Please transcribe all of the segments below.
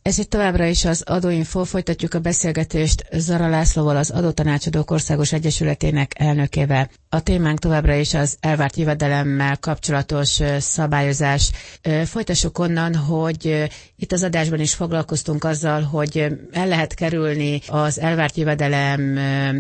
Ez itt továbbra is az Adóinfo, folytatjuk a beszélgetést Zara Lászlóval, az Adótanácsadók Országos Egyesületének elnökével. A témánk továbbra is az elvárt jövedelemmel kapcsolatos szabályozás. Folytassuk onnan, hogy itt az adásban is foglalkoztunk azzal, hogy el lehet kerülni az elvárt jövedelem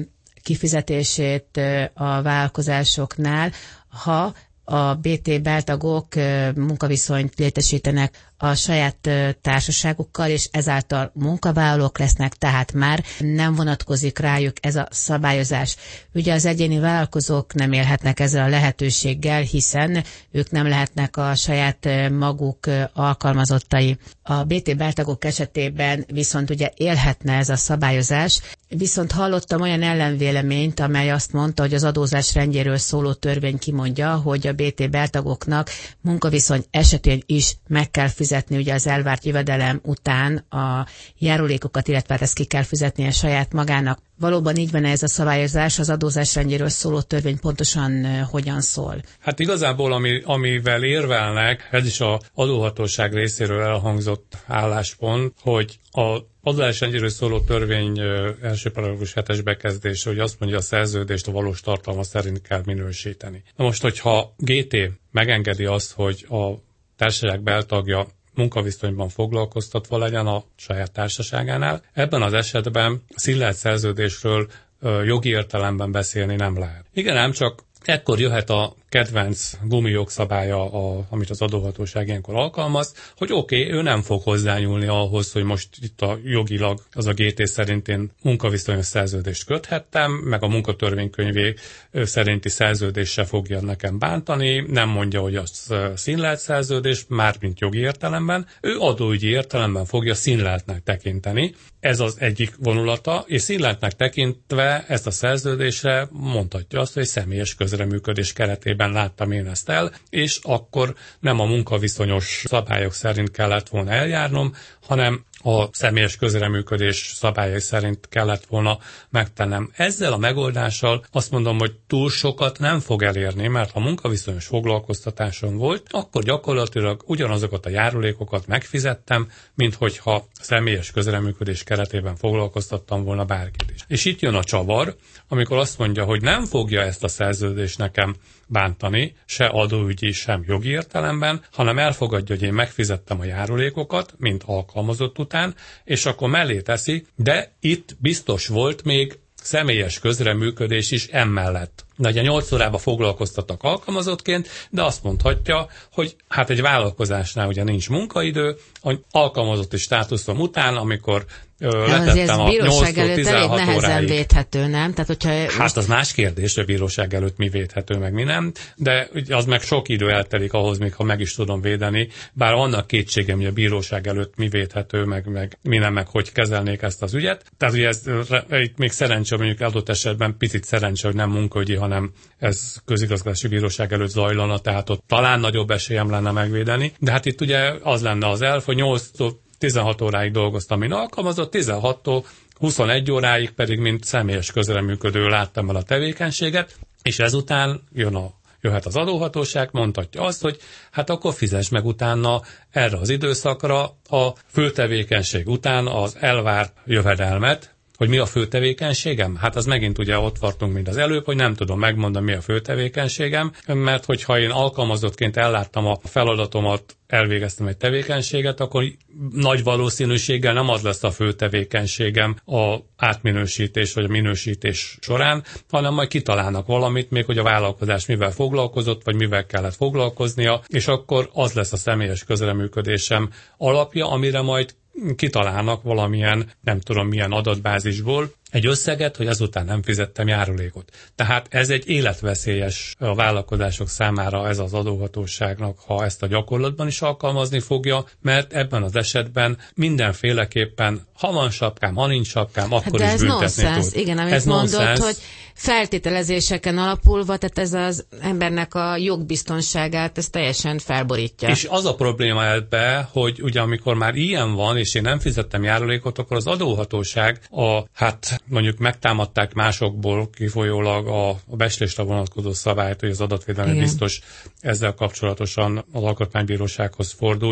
kifizetését a vállalkozásoknál, ha a BT beltagok munkaviszonyt létesítenek a saját társaságukkal, és ezáltal munkavállalók lesznek, tehát már nem vonatkozik rájuk ez a szabályozás. Ugye az egyéni vállalkozók nem élhetnek ezzel a lehetőséggel, hiszen ők nem lehetnek a saját maguk alkalmazottai. A BT beltagok esetében viszont ugye élhetne ez a szabályozás, viszont hallottam olyan ellenvéleményt, amely azt mondta, hogy az adózás rendjéről szóló törvény kimondja, hogy a BT beltagoknak munkaviszony esetén is meg kell fizetni ugye az elvárt jövedelem után a járulékokat, illetve ezt ki kell fizetnie saját magának. Valóban így van ez a szabályozás, az adózás rendjéről szóló törvény pontosan hogyan szól? Hát igazából amivel érvelnek, ez is az adóhatóság részéről elhangzott álláspont, hogy a adózás rendjéről szóló törvény első paragrafus 7-es bekezdése, hogy azt mondja, a szerződést a valós tartalma szerint kell minősíteni. Na most, hogyha GT megengedi azt, hogy a társaság beltagja munkaviszonyban foglalkoztatva legyen a saját társaságánál, ebben az esetben színlelt szerződésről jogi értelemben beszélni nem lehet. Igen, ám csak ekkor jöhet a kedvenc gumijogszabálya, amit az adóhatóság ilyenkor alkalmaz, hogy oké, ő nem fog hozzányúlni ahhoz, hogy most itt a jogilag az a GT szerint én munkaviszonyos szerződést köthettem, meg a munkatörvénykönyvé szerinti szerződés se fogja nekem bántani, nem mondja, hogy az színlelt szerződés, mármint jogi értelemben, ő adóügyi értelemben fogja színleltnek tekinteni. Ez az egyik vonulata, és színleltnek tekintve ezt a szerződésre mondhatja azt, hogy személyes közreműködés keretében láttam én ezt el, és akkor nem a munkaviszonyos szabályok szerint kellett volna eljárnom, hanem a személyes közreműködés szabályai szerint kellett volna megtennem. Ezzel a megoldással azt mondom, hogy túl sokat nem fog elérni, mert ha munkaviszonyos foglalkoztatásom volt, akkor gyakorlatilag ugyanazokat a járulékokat megfizettem, mint hogyha személyes közreműködés keretében foglalkoztattam volna bárkit is. És itt jön a csavar, amikor azt mondja, hogy nem fogja ezt a szerződést nekem bántani, se adóügyi, sem jogi értelemben, hanem elfogadja, hogy én megfizettem a járulékokat, mint alkalmazott után, és akkor mellé teszi, de itt biztos volt még személyes közreműködés is emellett. De ugye 8 órába foglalkoztattak alkalmazottként, de azt mondhatja, hogy hát egy vállalkozásnál ugye nincs munkaidő, alkalmazotti státuszom után, amikor letettem a 8-tól 16 óráig. Nehezen védhető, nem? Tehát, hogyha hát az más kérdés, hogy a bíróság előtt mi védhető, meg mi nem, de az meg sok idő eltelik ahhoz, még ha meg is tudom védeni, bár annak kétségem, hogy a bíróság előtt mi védhető, meg mi nem, meg hogy kezelnék ezt az ügyet. Tehát ugye ez itt még szerencsé, mondjuk adott esetben picit szerencsé, hogy nem munkaügyi, hanem ez közigazgatási bíróság előtt zajlana, tehát ott talán nagyobb esélyem lenne megvédeni. De hát itt ugye az lenne az elf, hogy 8-tól 16 óráig dolgoztam, mint alkalmazott, 16-tól 21 óráig pedig, mint személyes közreműködő láttam el a tevékenységet, és ezután jöhet az adóhatóság, mondhatja azt, hogy hát akkor fizess meg utána erre az időszakra a főtevékenység után az elvárt jövedelmet. Hogy mi a fő tevékenységem? Hát az megint ugye ott tartunk, mint az előbb, hogy nem tudom megmondani, mi a fő tevékenységem, mert hogyha én alkalmazottként elláttam a feladatomat, elvégeztem egy tevékenységet, akkor nagy valószínűséggel nem az lesz a fő tevékenységem a átminősítés vagy a minősítés során, hanem majd kitalálnak valamit, még hogy a vállalkozás mivel foglalkozott, vagy mivel kellett foglalkoznia, és akkor az lesz a személyes közreműködésem alapja, amire majd kitalálnak valamilyen, nem tudom milyen adatbázisból egy összeget, hogy ezután nem fizettem járulékot. Tehát ez egy életveszélyes a vállalkozások számára, ez az adóhatóságnak, ha ezt a gyakorlatban is alkalmazni fogja, mert ebben az esetben mindenféleképpen, ha van sapkám, ha nincs sapkám, akkor de is büntetni tud. Igen, amit ez mondott, hogy feltételezéseken alapulva, tehát ez az embernek a jogbiztonságát, ez teljesen felborítja. És az a probléma ebbe, hogy ugye amikor már ilyen van, és én nem fizettem járulékot, akkor az adóhatóság mondjuk megtámadták másokból kifolyólag a becslésre vonatkozó szabályt, hogy az adatvédelmi biztos ezzel kapcsolatosan az alkotmánybírósághoz fordult,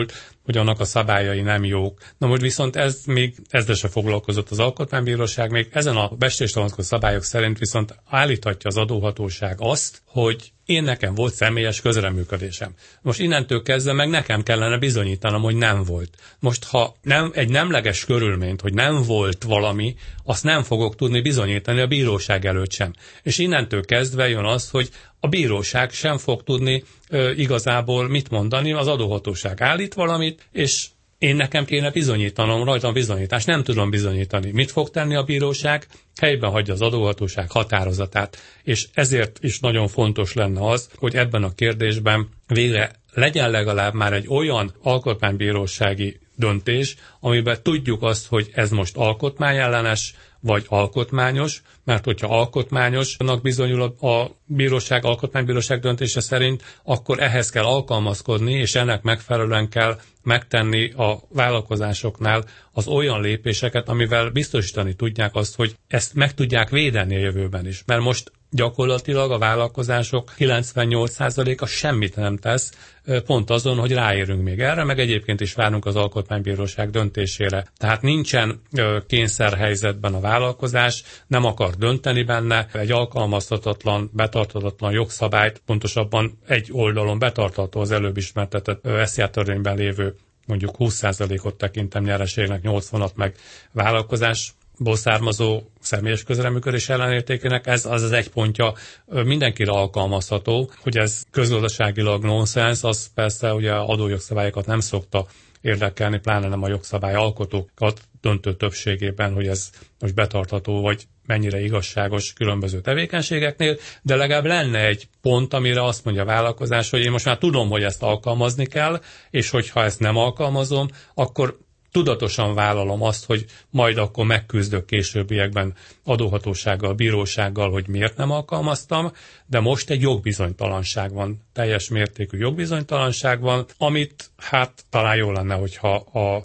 hogy annak a szabályai nem jók. Na most viszont ezzel se foglalkozott az Alkotmánybíróság, még ezen a becslésre vonatkozó szabályok szerint viszont állíthatja az adóhatóság azt, hogy én nekem volt személyes közreműködésem. Most innentől kezdve meg nekem kellene bizonyítanom, hogy nem volt. Most ha nem egy nemleges körülményt, hogy nem volt valami, azt nem fogok tudni bizonyítani a bíróság előtt sem. És innentől kezdve jön az, hogy a bíróság sem fog tudni igazából mit mondani, az adóhatóság állít valamit, és én nekem kéne bizonyítanom, rajtam bizonyítás, nem tudom bizonyítani. Mit fog tenni a bíróság? Helyben hagyja az adóhatóság határozatát, és ezért is nagyon fontos lenne az, hogy ebben a kérdésben végre legyen legalább már egy olyan alkotmánybírósági döntés, amiben tudjuk azt, hogy ez most alkotmányellenes, vagy alkotmányos, mert hogyha alkotmányosnak bizonyul a bíróság, alkotmánybíróság döntése szerint, akkor ehhez kell alkalmazkodni, és ennek megfelelően kell megtenni a vállalkozásoknál az olyan lépéseket, amivel biztosítani tudják azt, hogy ezt meg tudják védeni a jövőben is. Mert most gyakorlatilag a vállalkozások 98%-a semmit nem tesz, pont azon, hogy ráérünk még erre, meg egyébként is várunk az Alkotmánybíróság döntésére. Tehát nincsen kényszerhelyzetben a vállalkozás, nem akar dönteni benne, egy alkalmazhatatlan, betartatatlan jogszabályt, pontosabban egy oldalon betartató az előbb ismertetett SZIA törvényben lévő mondjuk 20%-ot tekintem nyereségnek, 80-at meg vállalkozásból származó személyes közreműködés ellenértékének, ez az egy pontja mindenkire alkalmazható, hogy ez közgazdaságilag nonsens, az persze ugye adójogszabályokat nem szokta érdekelni, pláne nem a jogszabály alkotókat döntő többségében, hogy ez most betartható, vagy mennyire igazságos különböző tevékenységeknél, de legalább lenne egy pont, amire azt mondja a vállalkozás, hogy én most már tudom, hogy ezt alkalmazni kell, és hogyha ezt nem alkalmazom, akkor tudatosan vállalom azt, hogy majd akkor megküzdök későbbiekben adóhatósággal, bírósággal, hogy miért nem alkalmaztam, de most egy jogbizonytalanság van, teljes mértékű jogbizonytalanság van, amit hát talán jó lenne, hogyha az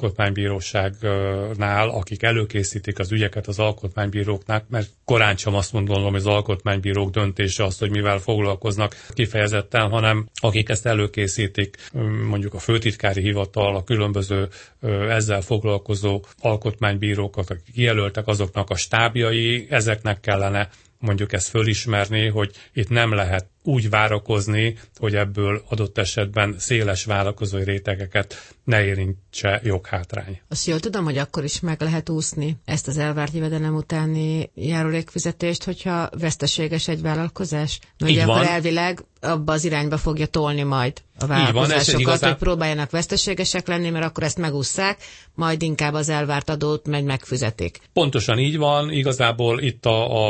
alkotmánybíróságnál, akik előkészítik az ügyeket az alkotmánybíróknak, mert korán sem azt mondom, hogy az alkotmánybírók döntése az, hogy mivel foglalkoznak kifejezetten, hanem akik ezt előkészítik, mondjuk a főtitkári hivatal, a különböző ezzel foglalkozó alkotmánybírókat, akik kijelöltek, azoknak a stábjai, ezeknek kellene mondjuk ezt fölismerni, hogy itt nem lehet úgy várakozni, hogy ebből adott esetben széles vállalkozói rétegeket ne érintse joghátrány. Azt jól tudom, hogy akkor is meg lehet úszni ezt az elvárt jövedelem utáni járulékfizetést, hogyha veszteséges egy vállalkozás? Ugye akkor elvileg abba az irányba fogja tolni majd a vállalkozásokat, hogy próbáljanak veszteségesek lenni, mert akkor ezt megússzák, majd inkább az elvárt adót megfizetik. Pontosan így van, igazából itt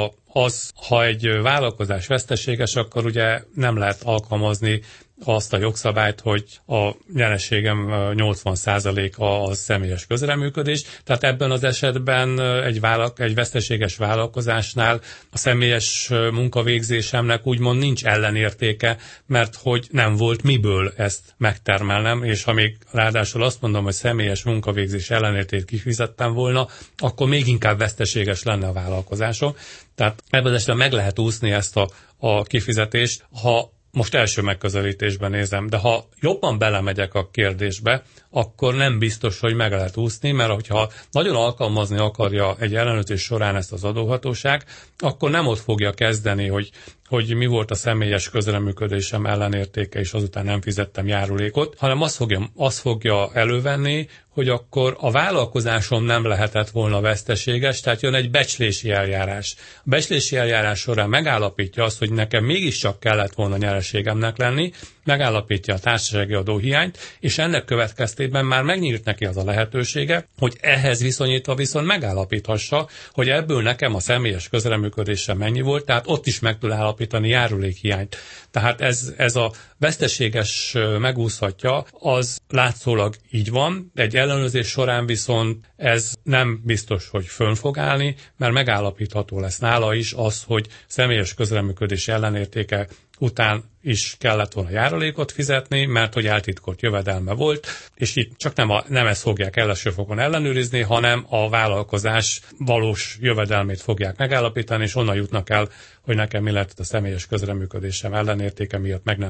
ha egy vállalkozás veszteséges, akkor ugye nem lehet alkalmazni azt a jogszabályt, hogy a nyereségem 80%-a a személyes közreműködés. Tehát ebben az esetben egy veszteséges vállalkozásnál a személyes munkavégzésemnek úgymond nincs ellenértéke, mert hogy nem volt miből ezt megtermelnem, és ha még ráadásul azt mondom, hogy személyes munkavégzés ellenértékét kifizettem volna, akkor még inkább veszteséges lenne a vállalkozásom. Tehát ebben az esetben meg lehet úszni ezt a kifizetést, ha most első megközelítésben nézem, de ha jobban belemegyek a kérdésbe, akkor nem biztos, hogy meg lehet úszni, mert hogyha nagyon alkalmazni akarja egy ellenőrzés során ezt az adóhatóság, akkor nem ott fogja kezdeni, hogy mi volt a személyes közreműködésem ellenértéke, és azután nem fizettem járulékot, hanem azt fogja elővenni, hogy akkor a vállalkozásom nem lehetett volna veszteséges, tehát jön egy becslési eljárás. A becslési eljárás során megállapítja azt, hogy nekem mégiscsak kellett volna nyereségemnek lenni, megállapítja a társasági adóhiányt, és ennek következtében már megnyílt neki az a lehetősége, hogy ehhez viszonyítva viszont megállapíthassa, hogy ebből nekem a személyes közreműködésem mennyi volt, tehát ott is meg tud állapítani járulékhiányt. Tehát ez a veszteséges megúszhatja, az látszólag így van, egy ellenőrzés során viszont ez nem biztos, hogy fönn fog állni, mert megállapítható lesz nála is az, hogy személyes közreműködés ellenértéke után is kellett volna járulékot fizetni, mert hogy eltitkolt jövedelme volt, és itt csak nem ezt fogják első fokon ellenőrizni, hanem a vállalkozás valós jövedelmét fogják megállapítani, és onnan jutnak el, hogy nekem mi lett a személyes közreműködésem ellenértéke miatt meg nem fizetett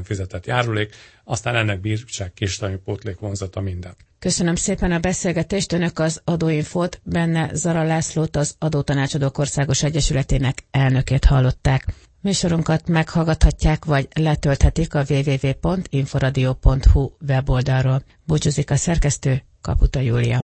vonzat járulék, aztán ennek bírság, késtelmi pótlék vonzata minden. Köszönöm szépen a beszélgetést. Önök az Adóinfót, benne Zara Lászlót, az Adótanácsadók Országos Egyesületének elnökét hallották. Műsorunkat meghallgathatják, vagy letölthetik a www.inforadio.hu weboldalról. Búcsúzik a szerkesztő, Kaputa Júlia.